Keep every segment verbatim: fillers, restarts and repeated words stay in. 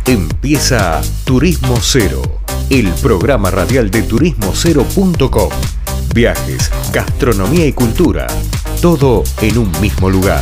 Empieza Turismo Cero, el programa radial de turismo cero punto com. Viajes, gastronomía y cultura, todo en un mismo lugar.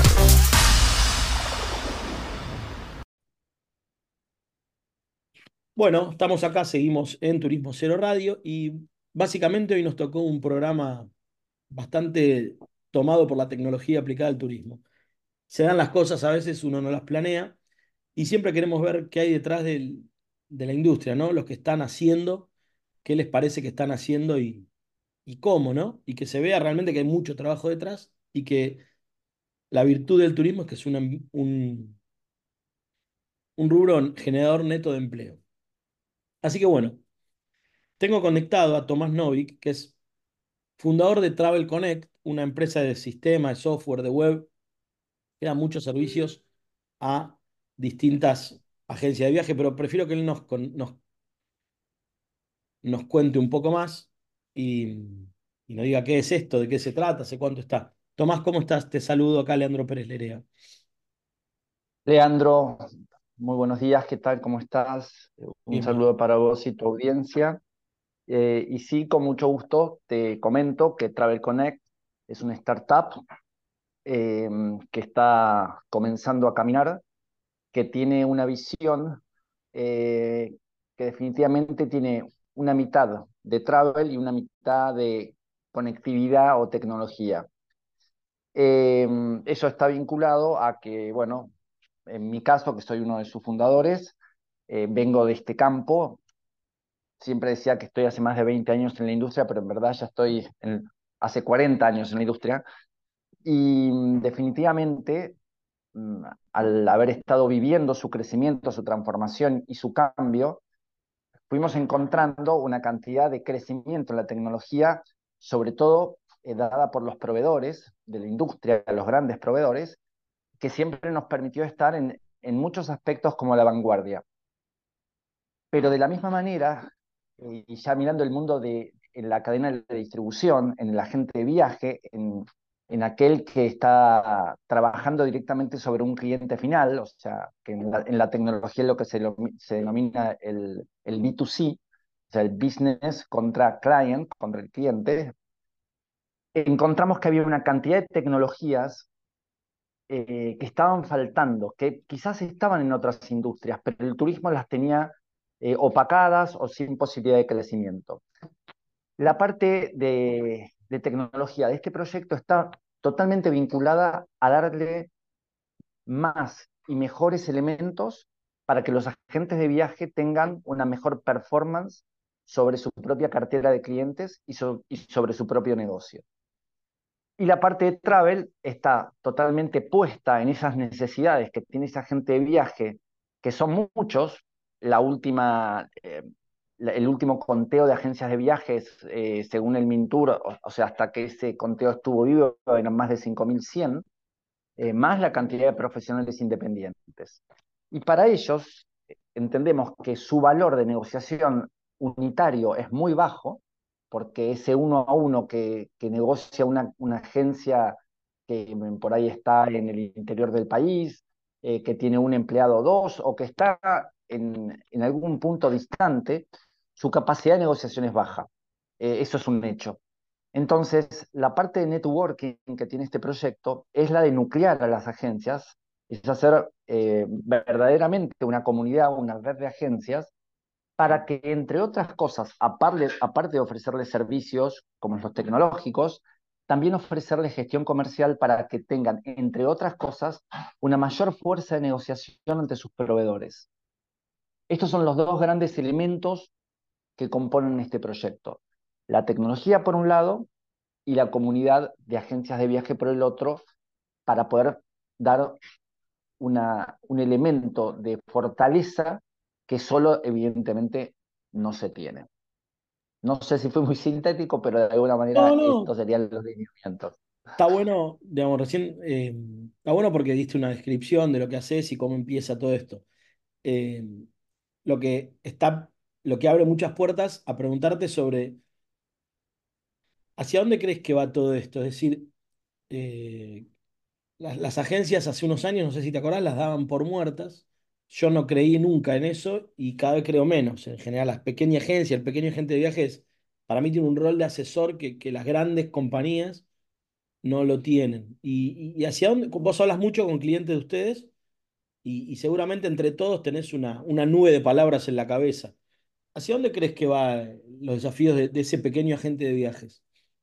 Bueno, estamos acá, seguimos en Turismo Cero Radio y básicamente hoy nos tocó un programa bastante tomado por la tecnología aplicada al turismo. Se dan las cosas, a veces uno no las planea y siempre queremos ver qué hay detrás del- de la industria, ¿no? Los que están haciendo, qué les parece que están haciendo y, y cómo, ¿no? Y que se vea realmente que hay mucho trabajo detrás y que la virtud del turismo es que es una- un, un rubro generador neto de empleo. Así que bueno, tengo conectado a Tomás Novik, que es fundador de Travel Connect, una empresa de sistema, de software, de web, que da muchos servicios a distintas agencias de viaje, pero prefiero que él nos, con- nos, nos cuente un poco más y, y nos diga qué es esto, de qué se trata, hace cuánto está. Tomás, ¿cómo estás? Te saludo acá, Leandro Pérez Lerea. Leandro, muy buenos días, ¿qué tal? ¿Cómo estás? Un Bien, bien. saludo para vos y tu audiencia. Eh, y sí, con mucho gusto te comento que Travel Connect es una startup eh, que está comenzando a caminar, que tiene una visión eh, que definitivamente tiene una mitad de travel y una mitad de conectividad o tecnología. Eh, Eso está vinculado a que, bueno, en mi caso, que soy uno de sus fundadores, eh, vengo de este campo. Siempre decía que estoy hace más de veinte años en la industria, pero en verdad ya estoy en- hace cuarenta años en la industria. Y mm, definitivamente, mm, al haber estado viviendo su crecimiento, su transformación y su cambio, fuimos encontrando una cantidad de crecimiento en la tecnología, sobre todo eh, dada por los proveedores de la industria, los grandes proveedores, que siempre nos permitió estar en, en muchos aspectos como la vanguardia. Pero de la misma manera, eh, y ya mirando el mundo de en la cadena de distribución, en el agente de viaje, en, en aquel que está trabajando directamente sobre un cliente final, o sea, que en la, en la tecnología es lo que se, lo, se denomina el, el B dos C, o sea, el business contra client, contra el cliente, encontramos que había una cantidad de tecnologías eh, que estaban faltando, que quizás estaban en otras industrias, pero el turismo las tenía eh, opacadas o sin posibilidad de crecimiento. La parte de, de tecnología de este proyecto está totalmente vinculada a darle más y mejores elementos para que los agentes de viaje tengan una mejor performance sobre su propia cartera de clientes y, so, y sobre su propio negocio. Y la parte de travel está totalmente puesta en esas necesidades que tiene esa gente de viaje, que son muchos. La última, eh, el último conteo de agencias de viajes, eh, según el Mintur, o, o, sea, hasta que ese conteo estuvo vivo, eran más de cinco mil cien, eh, más la cantidad de profesionales independientes. Y para ellos, entendemos que su valor de negociación unitario es muy bajo, porque ese uno a uno que, que negocia una, una agencia que por ahí está en el interior del país, eh, que tiene un empleado o dos, o que está en, en algún punto distante, su capacidad de negociación es baja. Eh, eso es un hecho. Entonces, la parte de networking que tiene este proyecto es la de nuclear a las agencias, es hacer eh, verdaderamente una comunidad, una red de agencias, para que, entre otras cosas, aparte, aparte de ofrecerles servicios como los tecnológicos, también ofrecerles gestión comercial para que tengan, entre otras cosas, una mayor fuerza de negociación ante sus proveedores. Estos son los dos grandes elementos que componen este proyecto. La tecnología, por un lado, y la comunidad de agencias de viaje por el otro, para poder dar una, un elemento de fortaleza que solo evidentemente no se tiene. No sé si fue muy sintético, pero de alguna No, manera no, estos serían los lineamientos. está bueno, digamos, recién, eh, está bueno porque diste una descripción de lo que haces y cómo empieza todo esto. Eh, lo que está, lo que abre muchas puertas a preguntarte sobre hacia dónde crees que va todo esto. Es decir, eh, las, las agencias hace unos años, no sé si te acordás, las daban por muertas Yo no creí nunca en eso y cada vez creo menos. En general, las pequeñas agencias, el pequeño agente de viajes, para mí tiene un rol de asesor que, que las grandes compañías no lo tienen. Y, y, y hacia dónde, vos hablas mucho con clientes de ustedes y, y seguramente entre todos tenés una, una nube de palabras en la cabeza. ¿Hacia dónde crees que van los desafíos de, de ese pequeño agente de viajes?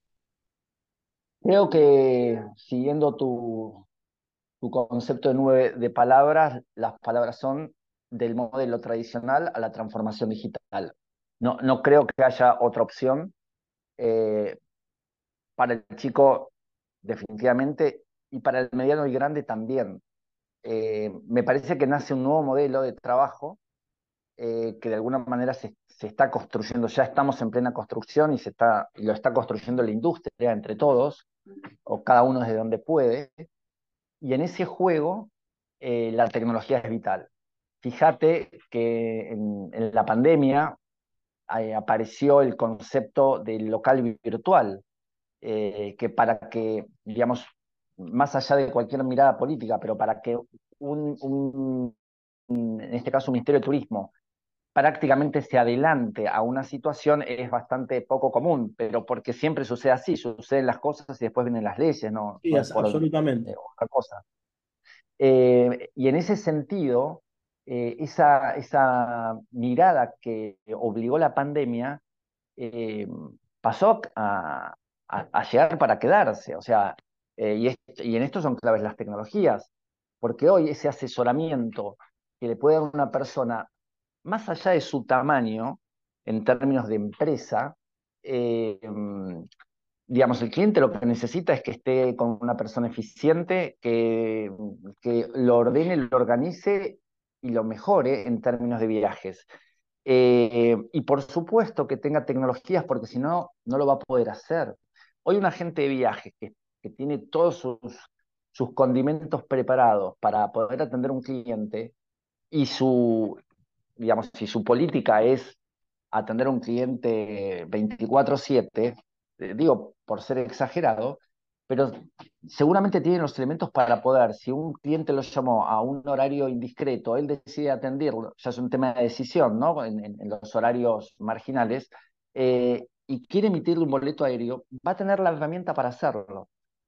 Creo que siguiendo tu, tu concepto de nueve de palabras, las palabras son del modelo tradicional a la transformación digital. No, no creo que haya otra opción. Eh, para el chico, definitivamente, y para el mediano y grande también. Eh, me parece que nace un nuevo modelo de trabajo eh, que de alguna manera se, se, está construyendo, ya estamos en plena construcción y, se está, y lo está construyendo la industria entre todos, o cada uno desde donde puede, y en ese juego eh, la tecnología es vital. Fíjate que en, en la pandemia eh, apareció el concepto del local virtual, eh, que para que, digamos, más allá de cualquier mirada política, pero para que un, un, en este caso un Ministerio de Turismo, prácticamente se adelante a una situación es bastante poco común, pero porque siempre sucede así, suceden las cosas y después vienen las leyes, no, Sí, no es as- por eh, absolutamente. otra cosa. Eh, y en ese sentido, eh, esa, esa mirada que obligó la pandemia eh, pasó a, a, a, llegar para quedarse. O sea, eh, y, es, y en esto son claves las tecnologías, porque hoy ese asesoramiento que le puede dar una persona, más allá de su tamaño, en términos de empresa, eh, digamos, el cliente lo que necesita es que esté con una persona eficiente, que, que lo ordene, lo organice y lo mejore en términos de viajes. Eh, y por supuesto que tenga tecnologías, porque si no, no lo va a poder hacer. Hoy un agente de viajes que, que tiene todos sus, sus condimentos preparados para poder atender a un cliente y su, digamos, si su política es atender a un cliente veinticuatro siete, eh, digo por ser exagerado, pero seguramente tienen los elementos para poder, si un cliente lo llamó a un horario indiscreto, él decide atenderlo, ya es un tema de decisión, ¿no? En, en, en los horarios marginales, eh, y quiere emitirle un boleto aéreo, va a tener la herramienta para hacerlo.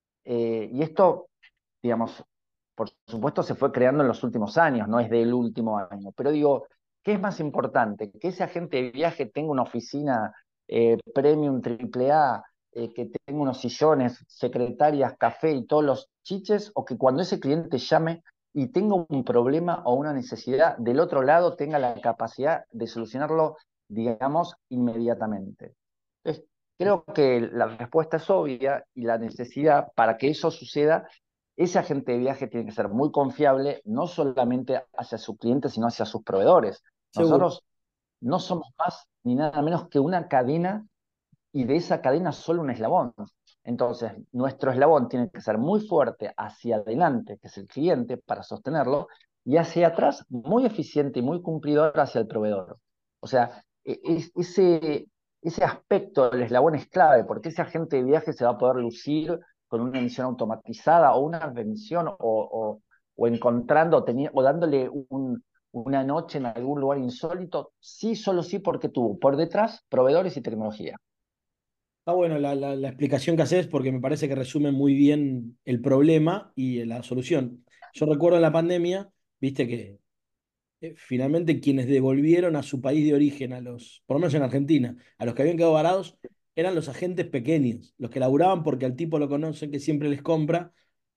Eh, y esto, digamos, por supuesto se fue creando en los últimos años, no es del último año, pero digo, ¿qué es más importante? ¿Que ese agente de viaje tenga una oficina eh, premium triple A, eh, que tenga unos sillones, secretarias, café y todos los chiches, o que cuando ese cliente llame y tenga un problema o una necesidad, del otro lado tenga la capacidad de solucionarlo, digamos, inmediatamente? Entonces, creo que la respuesta es obvia y la necesidad para que eso suceda, ese agente de viaje tiene que ser muy confiable, no solamente hacia su cliente, sino hacia sus proveedores. Seguro. Nosotros no somos más ni nada menos que una cadena y de esa cadena solo un eslabón. Entonces, nuestro eslabón tiene que ser muy fuerte hacia adelante, que es el cliente, para sostenerlo, y hacia atrás muy eficiente y muy cumplidor hacia el proveedor. O sea, e, es, ese, ese aspecto del eslabón es clave, porque ese agente de viaje se va a poder lucir con una emisión automatizada o una vención o, o, o encontrando o, teni- o dándole un, una noche en algún lugar insólito, sí, solo sí, porque tuvo por detrás proveedores y tecnología. Está bueno la, la, la explicación que haces porque me parece que resume muy bien el problema y la solución. Yo recuerdo en la pandemia, viste que eh, finalmente quienes devolvieron a su país de origen, a los, por lo menos en Argentina, a los que habían quedado varados, eran los agentes pequeños, los que laburaban porque al tipo lo conocen, que siempre les compra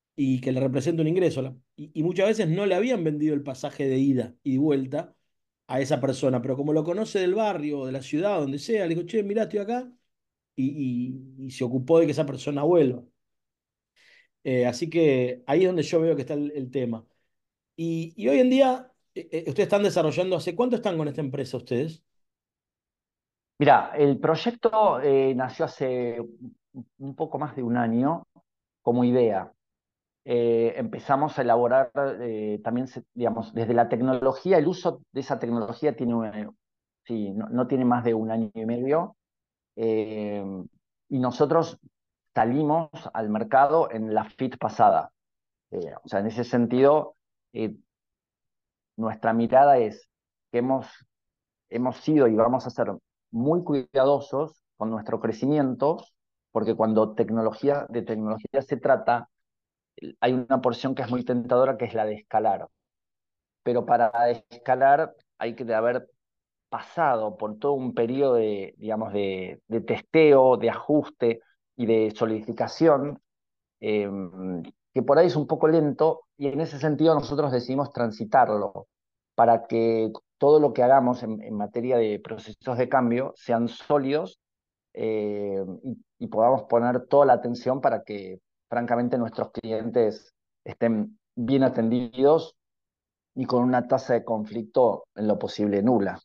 y que le representa un ingreso. La- Y, y muchas veces no le habían vendido el pasaje de ida y de vuelta a esa persona, pero como lo conoce del barrio, de la ciudad, donde sea, le digo, che, mirá, estoy acá, y, y- y se ocupó de que esa persona vuelva. Eh, así que ahí es donde yo veo que está el, el tema. Y, y hoy en día, eh, eh, ustedes están desarrollando, ¿hace cuánto están con esta empresa ustedes? Mira, el proyecto eh, nació hace un poco más de un año como idea. Eh, empezamos a elaborar eh, también, se- digamos, desde la tecnología, el uso de esa tecnología tiene, un- sí, no, no tiene más de un año y medio. eh, y nosotros salimos al mercado en la F I T pasada. Eh, o sea, en ese sentido, eh, nuestra mirada es que hemos, hemos sido y vamos a ser muy cuidadosos con nuestro crecimiento, porque cuando tecnología, de tecnología se trata, hay una porción que es muy tentadora, que es la de escalar. Pero para escalar hay que haber pasado por todo un periodo de, digamos, de, de testeo, de ajuste y de solidificación, eh, que por ahí es un poco lento, y en ese sentido nosotros decidimos transitarlo para que todo lo que hagamos en, en materia de procesos de cambio sean sólidos, eh, y, y podamos poner toda la atención para que, francamente, nuestros clientes estén bien atendidos y con una tasa de conflicto en lo posible nula.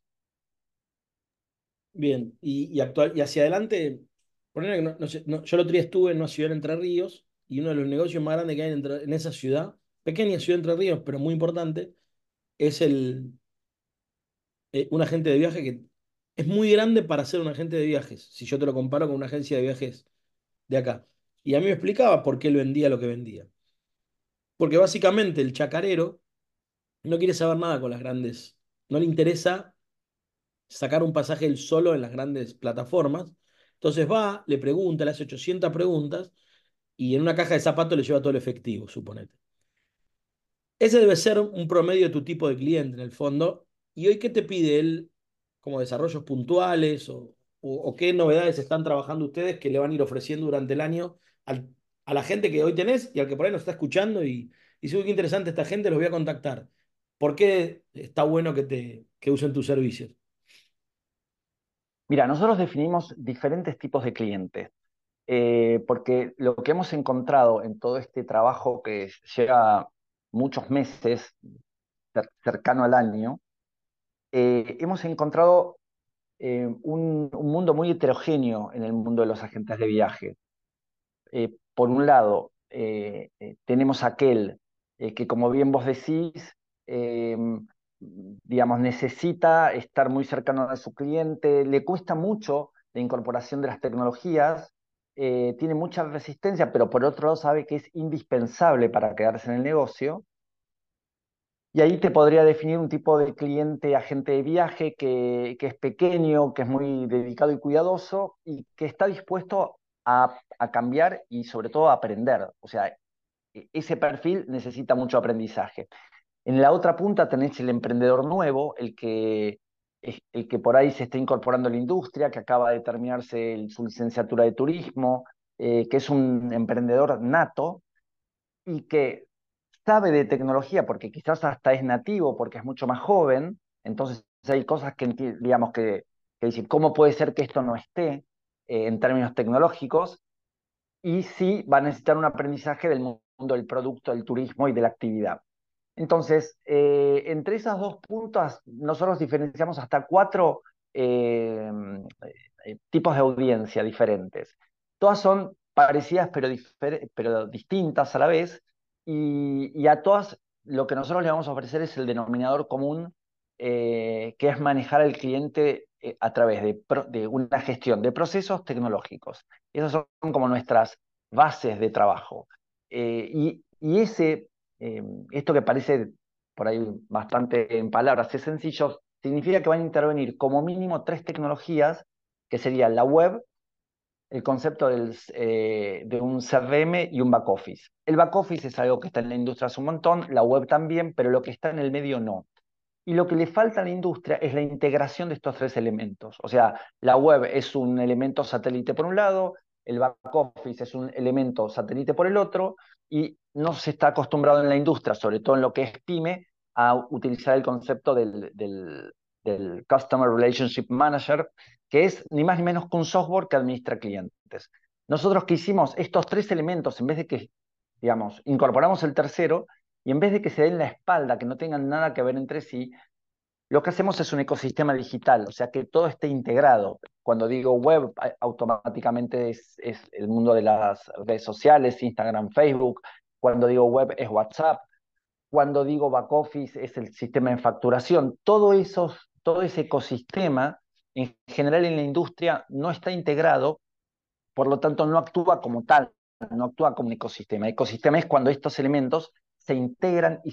Bien, y, y, actual, y hacia adelante, ponele que no, no sé, no, yo el otro día estuve en una ciudad en Entre Ríos y uno de los negocios más grandes que hay en, Entre- en esa ciudad, pequeña ciudad de Entre Ríos, pero muy importante, es el, eh, un agente de viaje que es muy grande para ser un agente de viajes, si yo te lo comparo con una agencia de viajes de acá. Y a mí me explicaba por qué él vendía lo que vendía. Porque básicamente el chacarero no quiere saber nada con las grandes, no le interesa sacar un pasaje él solo en las grandes plataformas. Entonces va, le pregunta, le hace ochocientas preguntas y en una caja de zapatos le lleva todo el efectivo, suponete. Ese debe ser un promedio de tu tipo de cliente en el fondo. ¿Y hoy qué te pide él como desarrollos puntuales o, o- o qué novedades están trabajando ustedes que le van a ir ofreciendo durante el año al- a la gente que hoy tenés y al que por ahí nos está escuchando y dice, uy, qué interesante esta gente, los voy a contactar? ¿Por qué está bueno que, te, que usen tus servicios? Mira, nosotros definimos diferentes tipos de clientes, eh, porque lo que hemos encontrado en todo este trabajo que lleva muchos meses, cer- cercano al año, eh, hemos encontrado eh, un, un mundo muy heterogéneo en el mundo de los agentes de viaje. Eh, por un lado, eh, eh, tenemos aquel eh, que, como bien vos decís, eh, digamos, necesita estar muy cercano a su cliente, le cuesta mucho la incorporación de las tecnologías, eh, tiene mucha resistencia, pero por otro lado sabe que es indispensable para quedarse en el negocio. Y ahí te podría definir un tipo de cliente agente de viaje que, que es pequeño, que es muy dedicado y cuidadoso y que está dispuesto a, a cambiar y sobre todo a aprender. O sea, e- ese perfil necesita mucho aprendizaje. En la otra punta tenés el emprendedor nuevo, el que, el que por ahí se está incorporando a la industria, que acaba de terminarse el- su licenciatura de turismo, eh, que es un emprendedor nato y que sabe de tecnología porque quizás hasta es nativo, porque es mucho más joven, entonces hay cosas que, digamos, que, que dicen, ¿cómo puede ser que esto no esté eh, en términos tecnológicos? Y sí va a necesitar un aprendizaje del mundo del producto, del turismo y de la actividad. Entonces, eh, entre esas dos puntas, nosotros diferenciamos hasta cuatro eh, eh, tipos de audiencia diferentes. Todas son parecidas pero, pero distintas a la vez, y, y, a todas lo que nosotros le vamos a ofrecer es el denominador común, eh, que es manejar al cliente eh, a través de, pro, de una gestión de procesos tecnológicos. Esas son como nuestras bases de trabajo. Eh, y, y ese eh, esto que parece por ahí bastante en palabras, es sencillo, significa que van a intervenir como mínimo tres tecnologías, que serían la web, el concepto del, eh, de un C R M y un back office. El back office es algo que está en la industria hace un montón, la web también, pero lo que está en el medio no. Y lo que le falta a la industria es la integración de estos tres elementos. O sea, la web es un elemento satélite por un lado, el back office es un elemento satélite por el otro, y no se está acostumbrado en la industria, sobre todo en lo que es pyme, a utilizar el concepto del, del, del Customer Relationship Manager, que es ni más ni menos que un software que administra clientes. Nosotros que hicimos estos tres elementos, en vez de que, digamos, incorporamos el tercero, y en vez de que se den la espalda, que no tengan nada que ver entre sí, lo que hacemos es un ecosistema digital, o sea, que todo esté integrado. Cuando digo web, automáticamente es, es el mundo de las redes sociales, Instagram, Facebook. Cuando digo web es WhatsApp. Cuando digo back office es el sistema de facturación. Todo, esos, todo ese ecosistema, en general en la industria, no está integrado, por lo tanto no actúa como tal, no actúa como un ecosistema. Ecosistema es cuando estos elementos se integran y se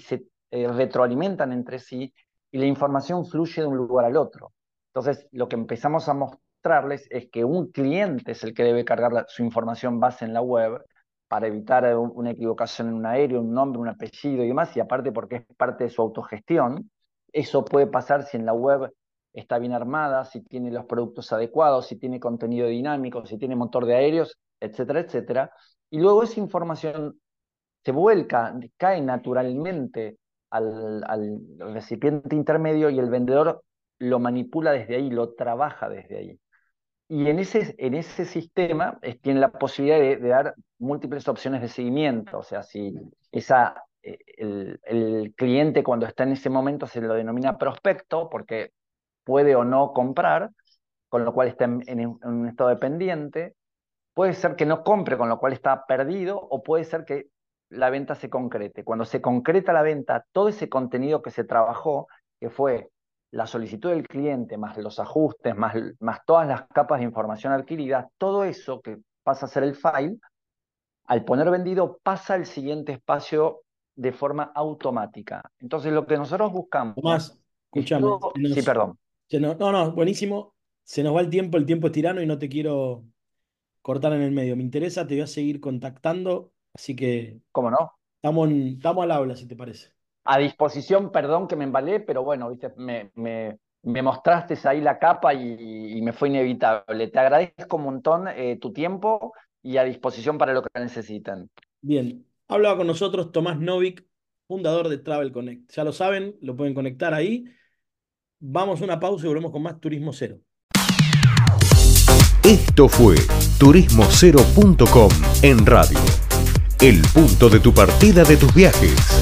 eh, retroalimentan entre sí y la información fluye de un lugar al otro. Entonces, lo que empezamos a mostrarles es que un cliente es el que debe cargar la, su información base en la web para evitar un, una equivocación en un aéreo, un nombre, un apellido y demás, y aparte porque es parte de su autogestión. Eso puede pasar si en la web está bien armada, si tiene los productos adecuados, si tiene contenido dinámico, si tiene motor de aéreos, etcétera, etcétera. Y luego esa información se vuelca, cae naturalmente al, al recipiente intermedio y el vendedor lo manipula desde ahí, lo trabaja desde ahí. Y en ese, en ese sistema eh, tiene la posibilidad de, de dar múltiples opciones de seguimiento. O sea, si esa, eh, el, el cliente cuando está en ese momento se lo denomina prospecto porque puede o no comprar, con lo cual está en, en, en un estado dependiente. Puede ser que no compre, con lo cual está perdido, o puede ser que la venta se concrete. Cuando se concreta la venta, todo ese contenido que se trabajó, que fue la solicitud del cliente, más los ajustes, más, más todas las capas de información adquirida, todo eso que pasa a ser el file, al poner vendido, pasa al siguiente espacio de forma automática. Entonces, lo que nosotros buscamos... Tomás, escúchame. Todo... Nos, sí, perdón. Nos, no, no, buenísimo. Se nos va el tiempo, el tiempo es tirano y no te quiero cortar en el medio. Me interesa, te voy a seguir contactando, así que ¿Cómo no? estamos, en, estamos al habla, si te parece. A disposición, perdón que me embalé, pero bueno, viste, me, me, me mostraste ahí la capa y, y me fue inevitable. Te agradezco un montón eh, tu tiempo y a disposición para lo que necesiten. Bien, hablaba con nosotros Tomás Novik, fundador de Travel Connect. Ya lo saben, lo pueden conectar ahí. Vamos a una pausa y volvemos con más Turismo Cero. Esto fue turismo cero punto com en radio. El punto de tu partida de tus viajes.